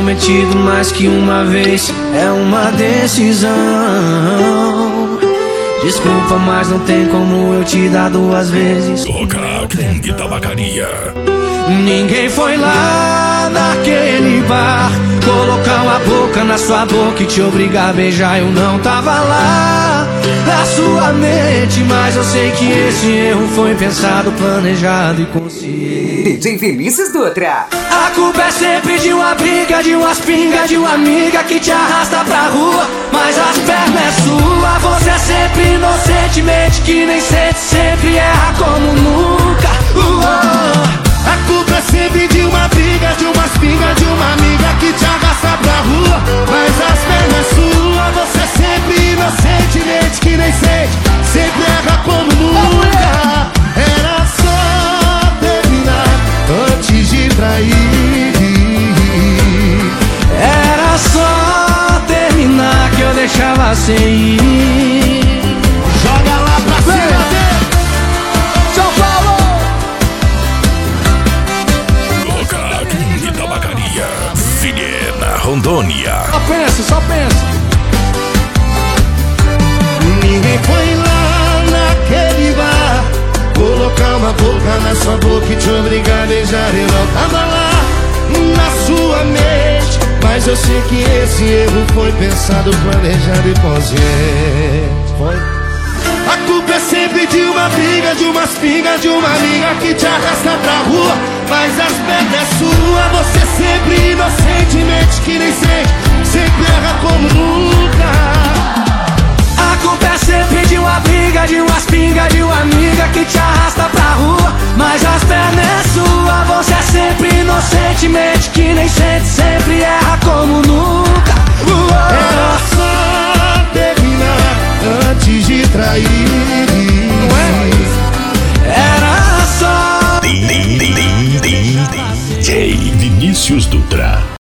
prometido mais que uma vez, é uma decisão. Desculpa, mas não tem como eu te dar duas vezes. Toca King Tabacaria. Ninguém foi lá naquele bar colocar uma boca na sua boca e te obrigar a beijar. Eu não tava lá na sua mente, mas eu sei que esse erro foi pensado, planejado e consciente. DJ Vinícius Dutra. A culpa é sempre de uma briga, de umas pingas, de uma amiga que te arrasta pra rua, mas as pernas é sua. Você é sempre inocentemente que nem sente, sempre erra como nunca. A culpa é sempre de uma briga, de umas pingas, de uma amiga que te arrasta pra rua, mas as pernas é sua. Você é sempre inocentemente que nem sente, sempre erra como nunca. Era só terminar antes de trair. Era só terminar que eu deixava sem ir. Joga lá pra cima, São Paulo! Toca King Tabacaria. Vilhena, Rondônia. Só pensa. Ninguém foi lá naquele bar colocar uma boca na sua boca e te obrigar a beijar. Eu não tava lá na sua mente, mas eu sei que esse erro foi pensado, planejado e consciente. Foi? A culpa é sempre de uma briga, de umas pingas, de uma amiga que te arrasta pra rua, mas as pernas é sua. Você é sempre inocentemente que nem sente, sempre erra como nunca. A culpa é sempre de uma briga, de umas pingas, de uma amiga que te arrasta pra rua, mas as pernas é sua. Você é sempre inocentemente que nem sente,